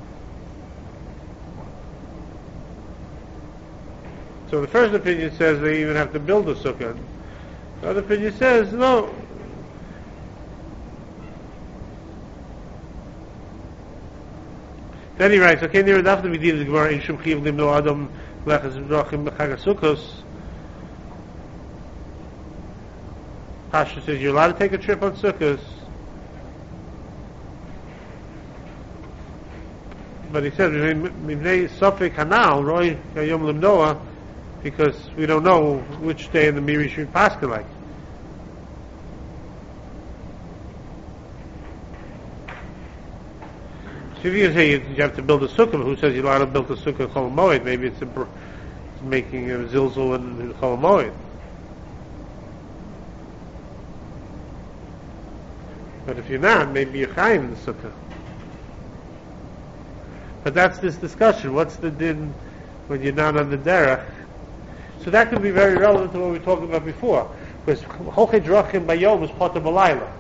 So the first opinion says they even have to build a sukkah. The other opinion says no. Then he writes, okay, near enough to be the Gemara in Shum Chiv Limno Adam Lechas Rachim B'Chag HaSukkos. Pasha says you're allowed to take a trip on Sukkos. But he says, Mivnei Sofik Hanal, Roy Yom Limnoah, because we don't know which day in the Miri should Pascha like. So if you say you have to build a sukkah, who says you're allowed to build a sukkah in Chol Moed? Maybe it's making a zilzul in Chol Moed. But if you're not, maybe you're chayim in the sukkah. But that's this discussion. What's the din when you're not on the derech? So that could be very relevant to what we were talking about before. Because Holchei Drachim Bayom is part of Balayla.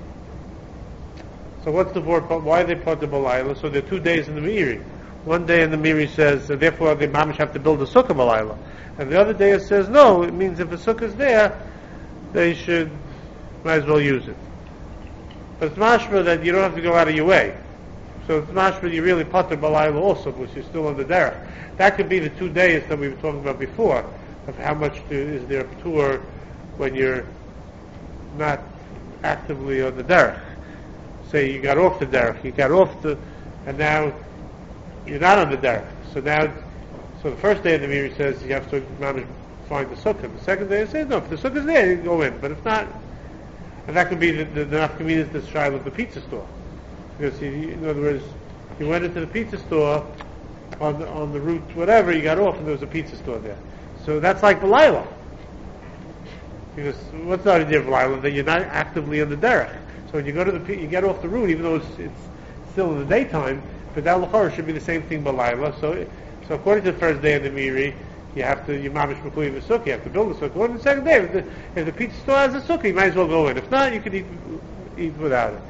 So what's the word? Why are they part of Balayla? So there are 2 days in the Miri. One day in the Miri says, therefore the mamish have to build a sukkah Balayla. And the other day it says, no, it means if a sukkah is there, they might as well use it. But it's mashma that you don't have to go out of your way. So it's mashma you're really part of Balayla also, which is still on the derech. That could be the 2 days that we were talking about before, of how much is there a tour when you're not actively on the derech. Say you got off the derech, and now you're not on the derech. So the first day of the Miri says you have to find the sukkah. The second day it says no, if the sukkah's there, you can go in. But if not, and that could be the nafkamina is the trial of the pizza store. Because in other words, you went into the pizza store on the route, whatever, you got off and there was a pizza store there. So that's like Balayla. Because what's the idea of Balayla? That you're not actively on the derech. So when you go to you get off the route, even though it's still in the daytime, but that l'chorah should be the same thing Balayla. So according to the first day of the Miri, you mamish mekuyev the sukkah, you have to build the sukkah. According to the second day, if the pizza store has a sukkah, you might as well go in. If not, you can eat without it.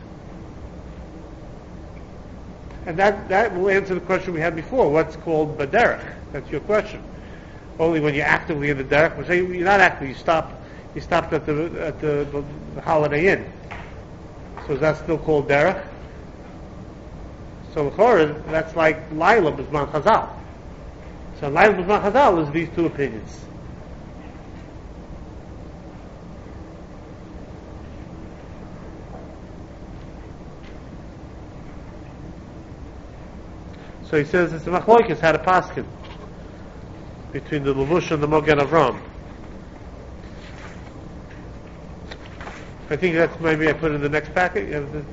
And that will answer the question we had before. What's called baderech? That's your question. Only when you're actively in the derech. But say you're not active. You stopped at the Holiday Inn. So is that still called derech? So l'chorah, that's like Laila b'zman Chazal. So Laila b'zman Chazal is these two opinions. So he says it's a machloikis had a paskin between the Levush and the Mogen Avram. I think that's maybe I put in the next packet.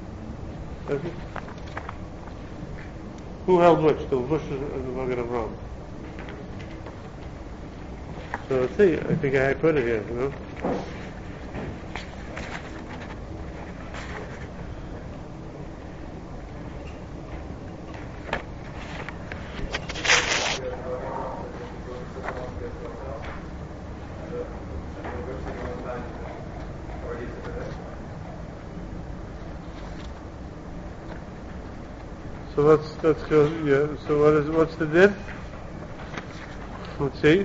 Who held which? The Levush and the Mogen Avram. So let's see. I think I put it here. You know. So let's go. Yeah. So what's the din? Let's see.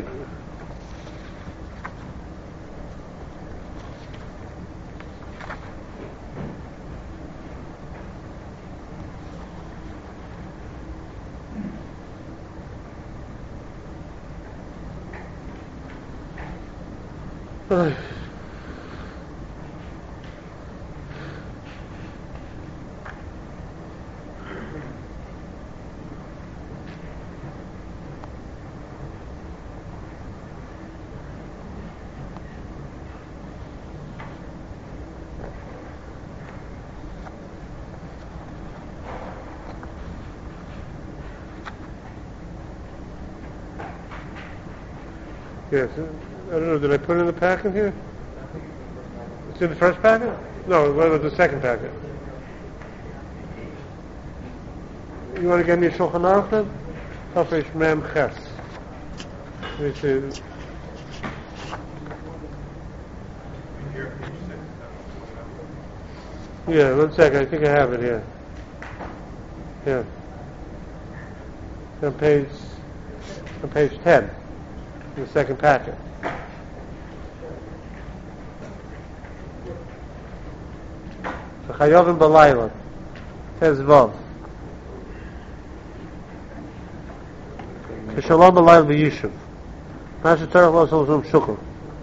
Yes, I don't know, did I put it in the packet here? It's in the first packet? No, what about the second packet? You want to get me a Shulchan Aruch then? Tafresh Mem Ches. Which is yeah, one second, I think I have it here. Yeah. On page 10, in the second packet. So Chayovim B'Layla, says Vav. Shalom B'Layla B'Yishuv. Masha Terech Lo Shalom Shukr.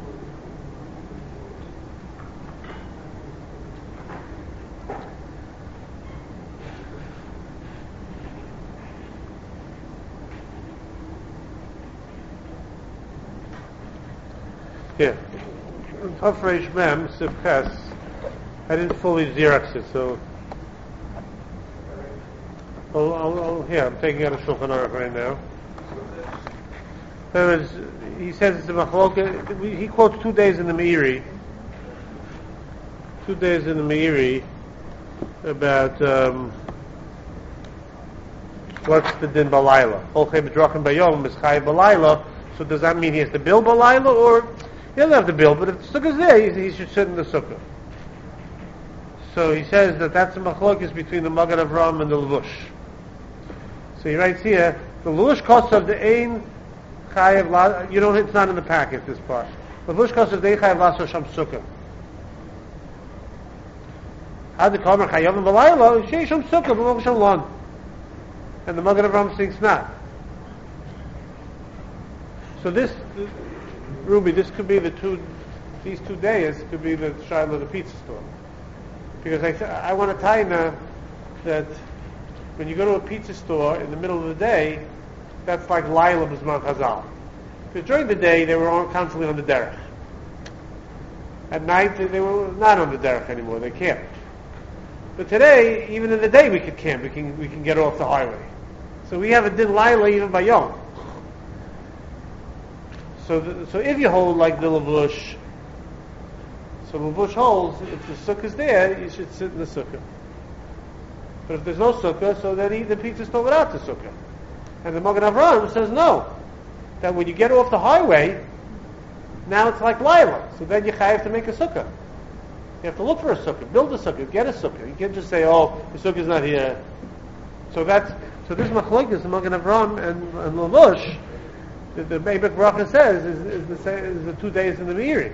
Yeah. Tafresh Mem Sivches. I didn't fully Xerox it, so. Here, I'm taking out a Shulchan Aruch right now. He says it's a machloka. He quotes 2 days in the Meiri. 2 days in the Meiri about what's the din balayla. Olchei b'drachim bayom is chayiv balayla. So does that mean he has to build balayla, or he doesn't have to build? But if the sukkah is there, he should sit in the sukkah. So he says that's a machlokes between the Magen Avraham and the Levush. So he writes here, the Levush costs of the ein chayiv. You know, it's not in the packet, this part. Levush costs of the ein chayiv laso sham sukkah. How the kamer chayav and balayla shei sham sukkah b'mok shalom. And the Magen Avraham thinks not. So this, Ruby, this could be these 2 days could be the shiloh of the pizza store. Because I want to tell you now that when you go to a pizza store in the middle of the day, that's like Laila B'Zman Chazal. Because during the day, they were all constantly on the derech. At night, they were not on the derech anymore, they camped. But today, even in the day, we could camp, we can get off the highway. So we have a din Laila even by Yom. So if you hold like the Levush, so Levush holds, if the sukkah is there, you should sit in the sukkah. But if there's no sukkah, so then eat the pizza store without the sukkah. And the Magen Avraham says no. That when you get off the highway, now it's like Laila. So then you have to make a sukkah. You have to look for a sukkah, build a sukkah, get a sukkah. You can't just say, oh, the sukkah is not here. So this machlokes, the Magen Avraham and Levush, the Eibek Bracha says is the same as the 2 days in the Meiri.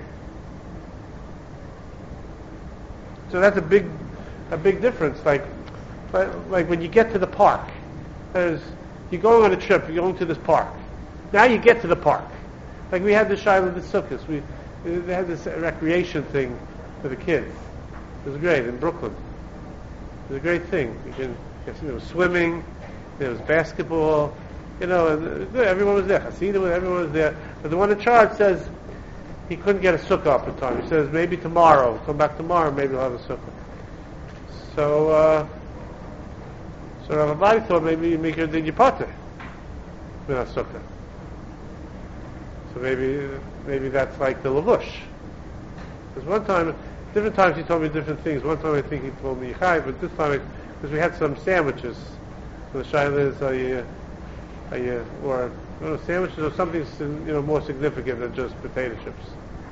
So that's a big difference. Like when you get to the park, you're going on a trip, you're going to this park. Now you get to the park. Like we had the Shiloh of the Sukkot. They had this recreation thing for the kids. It was great in Brooklyn. It was a great thing. There was swimming, there was basketball. You know, and everyone was there. Hasidim, everyone was there. But the one in charge says he couldn't get a sukkah up in time. He says maybe tomorrow. Come back tomorrow. Maybe he'll have a sukkah. So Rav Abadi thought maybe you make your din yipater with a sukkah. So maybe that's like the Levush. Because one time, different times he told me different things. One time I think he told me Yichai, but this time because we had some sandwiches. So the shaila is or sandwiches or something more significant than just potato chips.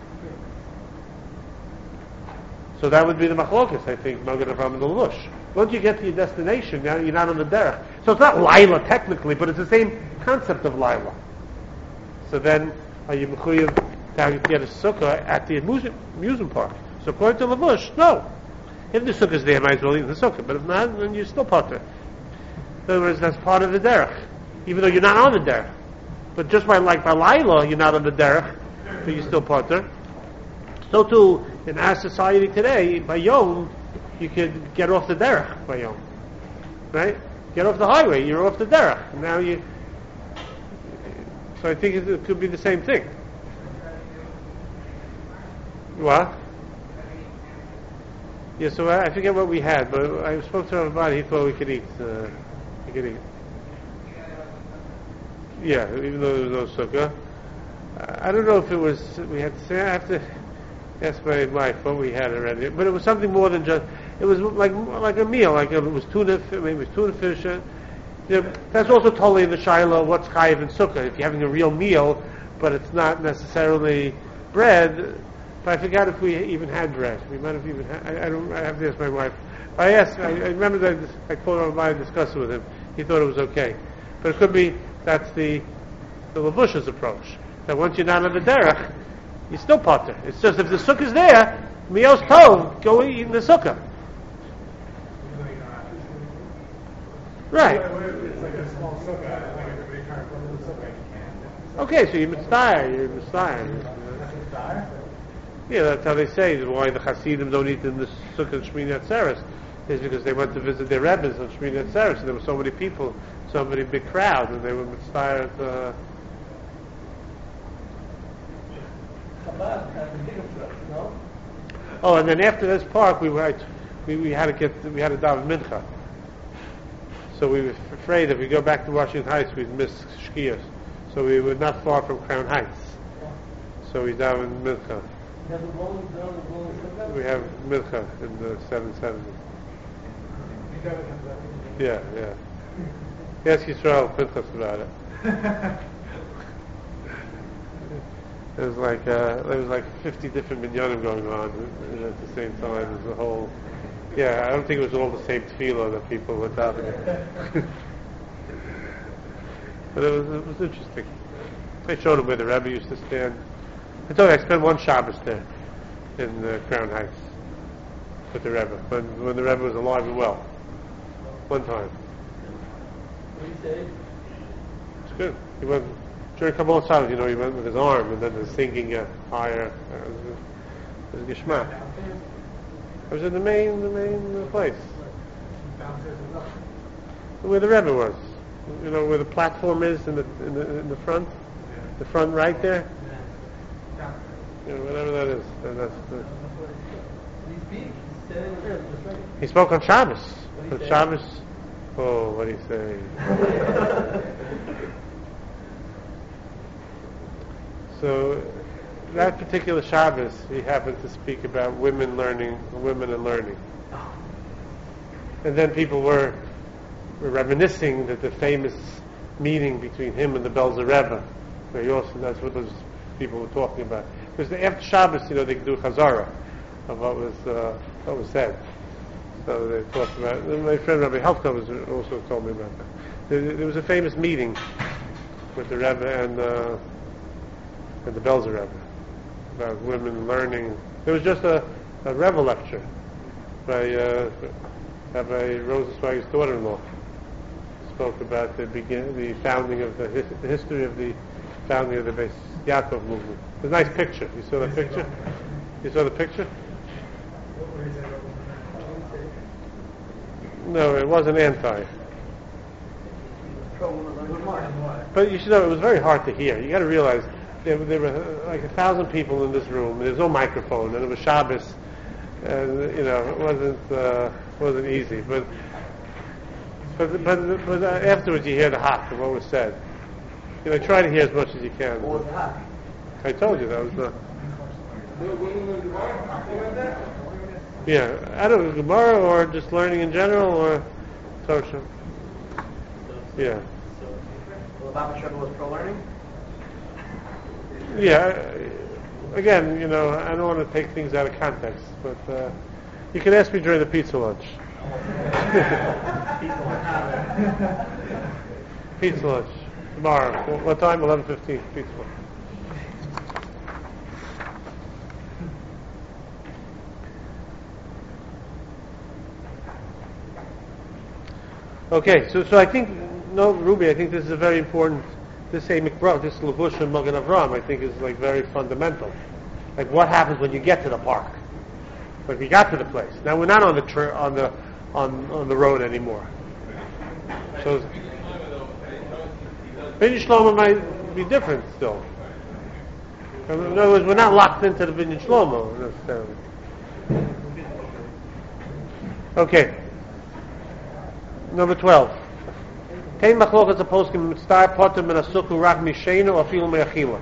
So that would be the machlokas, I think, Magen Avraham and the Levush. Once you get to your destination, now you're not on the derech. So it's not Laila technically, but it's the same concept of Laila. So then, are you mechuyev to get a sukkah at the amusement park? So according to Levush, no. If the sukkah is there, might as well eat the sukkah. But if not, then you're still potter. In other words, that's part of the derech, even though you're not on the derech. But just by Laila, you're not on the derech, but you're still potter. So too, in our society today, by Yom, you could get off the derech by Yom. Right? Get off the highway, you're off the derech. And now so I think it could be the same thing. What? Yeah, so I forget what we had, but I spoke to him about it, he thought we could eat. Yeah, even though there was no sukkah. I don't know if it was, we had to say, I have to ask my wife what we had already. But it was something more than just, it was like a meal, like it was tuna, maybe it was tuna fish. That's also totally in the Shiloh, what's chayiv and sukkah. If you're having a real meal, but it's not necessarily bread, but I forgot if we even had bread. We might have even had, I have to ask my wife. I remember that I quoted my discussed it with him. He thought it was okay. But it could be, that's the Levush's approach. That once you're not on the derech, you're still potter. It's just if the sukkah is there, mios tov, go eat in the sukkah. Right. It's like a small sukkah, like everybody trying to run the sukkah, you can't. Okay, so you're mitzvah. That's a star? Yeah, that's how they say why the Hasidim don't eat in the sukkah Shmini Atzeres is because they went to visit their rebbes on Shmini Atzeres, and there were so many people, so many big crowds, and they were mitzvah. Chabad has a bigger truck, no? Oh, and then after this park, we had to daven mincha. So we were afraid if we go back to Washington Heights, we'd miss Shkias. So we were not far from Crown Heights. So we daven mincha. You have a rolling sukkah? We have mincha in the 770. Yeah. Ask Yisrael Pinchas about it. There was like 50 different minyanim going on at the same time. It was the whole. Yeah, I don't think it was all the same tefillah that people were davening. But it was interesting. I showed him where the Rebbe used to stand. I told him I spent one Shabbos there in Crown Heights with the Rebbe when the Rebbe was alive and well. One time. What do you say? It's good. He went during Kabbalah Shabbos. He went with his arm and then was singing higher. It was Geshmak. I was in the main place where the Rebbe was. Where the platform is in the front, the front right there. Whatever that is. That's the. He spoke on Shabbos. On Shabbos. Oh, what did he say? So, that particular Shabbos, he happened to speak about women and learning. And then people were reminiscing that the famous meeting between him and the Belzer Rebbe, that's what those people were talking about. Because after Shabbos, they could do Chazara of what was said. So they talked about it. And my friend Rabbi Helfta also told me about that. There was a famous meeting with the Rebbe and the Belzer Rebbe about women learning. There was just a Rebbe lecture by Rabbi Rosenzweig's daughter-in-law. Spoke about the founding of the history of the founding of the Beis Yaakov movement. It was a nice picture. You saw the picture? You saw the picture? No, it wasn't anti. But you should know, it was very hard to hear. You got to realize there were like 1,000 people in this room. There's no microphone, and it was Shabbos, and it wasn't easy. But afterwards, you hear the hak of what was said. Try to hear as much as you can. What was the hak? I told you that was the. Yeah, I don't know, Gemara or just learning in general or Tosha. Yeah. Well, Baba Sheva was pro-learning? Yeah. Again, I don't want to take things out of context, but you can ask me during the pizza lunch. Pizza lunch tomorrow. What time? 11:15. Pizza lunch. Okay, so I think Ruby. I think this is a very important. This Levush and Magen Avram, I think is like very fundamental. Like what happens when you get to the park? Like we got to the place. Now we're not on the road anymore. So Binyan Shlomo might be different still. In other words, we're not locked into the Binyan Shlomo necessarily. Okay. Number 12. Kein machlokas a poskim mitzvah potem min asukhu rak mishenu or afilu me'achila.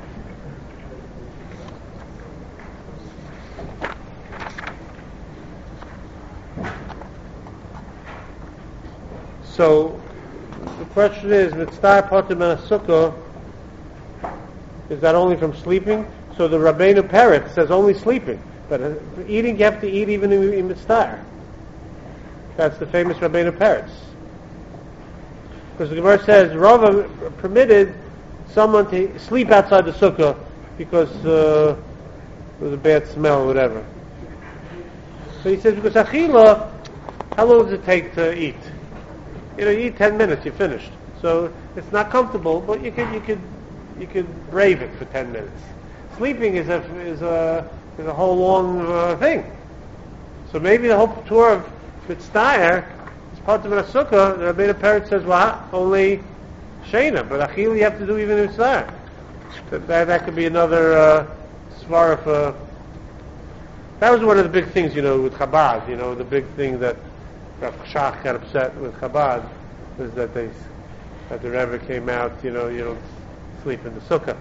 So question is, mitzvah potem and a sukkah, is that only from sleeping? So the Rabbeinu Peretz says only sleeping. But for eating, you have to eat even in mitzvah. That's the famous Rabbeinu Peretz. Because the Gemara says, Rava permitted someone to sleep outside the sukkah because there was a bad smell or whatever. So he says, because achila, how long does it take to eat? You eat 10 minutes, you're finished. So it's not comfortable, but you could brave it for 10 minutes. Sleeping is a whole long thing. So maybe the whole tour of Mitzvah is part of a sukkah. The Rabbeinu Peretz says, well, only Shena, but achila you have to do even in Mitzvah. That could be another svara for. That was one of the big things, with Chabad. The big thing that Rav Shach got upset with Chabad was that the Rebbe came out, you don't sleep in the sukkah.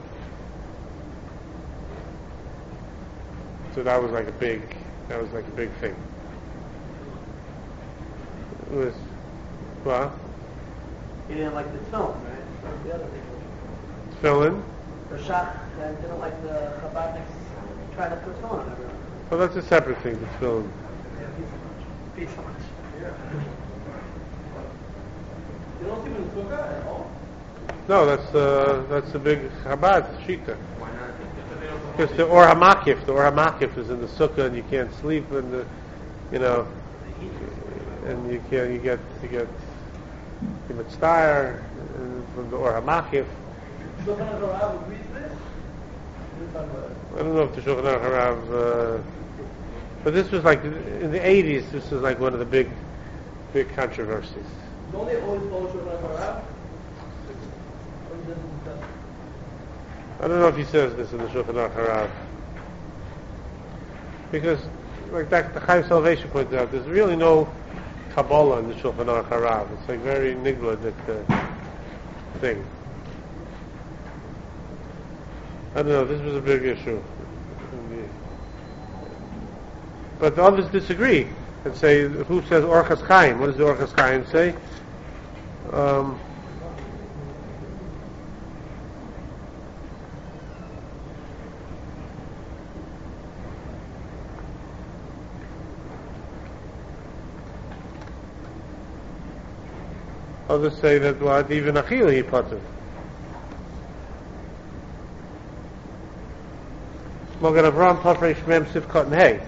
So that was like a big thing. It was, well, He didn't like the film, right? That was the other thing. Tefillin. Rashach didn't like the Chabadniks trying to put film on everyone. Well, that's a separate thing, the tefillin. Be so much. Yeah. You don't see him in the sukkah at all? No, that's the big Chabad shita. Why not? Because the Or HaMakif is in the sukkah, and you can't sleep, and and you get the mitzvah from the Or HaMakif. Shulchan Aruch agrees with this? I don't know if the Shulchan Aruch Harav, but this was like in the 80s. This was like one of the big controversies. Don't they always follow Shulchan Aruch? I don't know if he says this in the Shulchan Aruch Harav, because like that, the Chaim Salvation pointed out, there's really no Kabbalah in the Shulchan Aruch Harav. It's like very nigblad thing. I don't know. This was a big issue, but the others disagree and say, who says Orchas Chaim? What does the Orchas Chaim say? Others say that even achila he potter. Mogen Avram Tafrei Shmem Sivkot and Hey.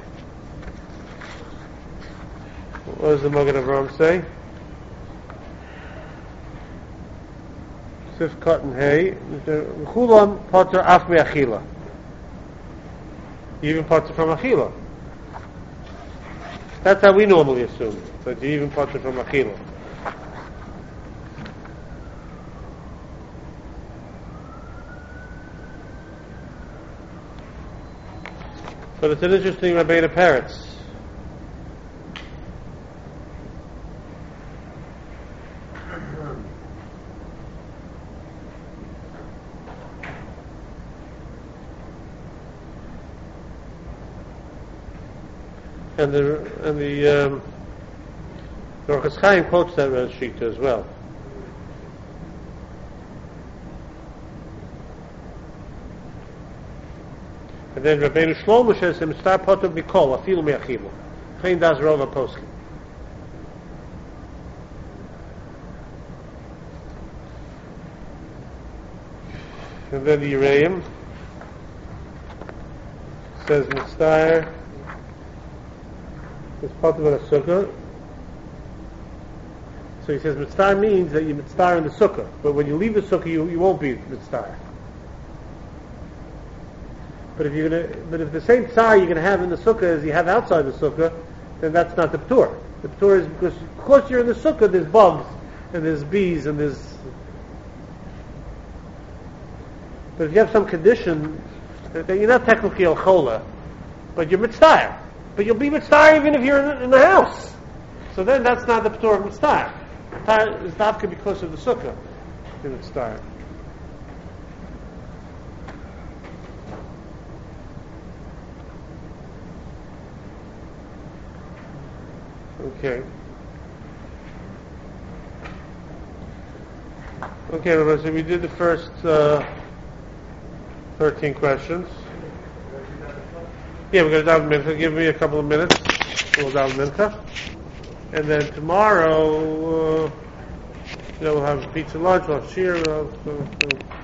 What does the Mogen Avram say? Sivkot and Hey. Chulam potter af me'achila. You even potter from achila. That's how we normally assume, that you even potter from achila. But it's an interesting Rabbeinu Peretz. And the Orchos Chaim quotes that Shita as well. And then Rabbeinu Shlomo says, "Mitzvah poter mikol afilu me'achilu." Chaim das rov haposkim. And then the Yereim says, "Mitzvah is poter ben sukkah." So he says, "Mitzvah means that you mitzvah in the sukkah, but when you leave the sukkah, you won't be mitzvah." But if the same tzar you're going to have in the sukkah as you have outside the sukkah, then that's not the p'tur. The p'tur is because, of course, you're in the sukkah. There's bugs and there's bees and there's. But if you have some condition that you're not technically al chola, but you're mitzvah, but you'll be mitzvah even if you're in the house. So then that's not the p'tur of mitzvah. It's not going to be close to the sukkah in mitzvah. Okay. Okay, everybody, so we did the first 13 questions. Yeah, we're going to daven mincha. Give me a couple of minutes. We'll daven mincha. And then tomorrow, we'll have pizza lunch, we'll have shir,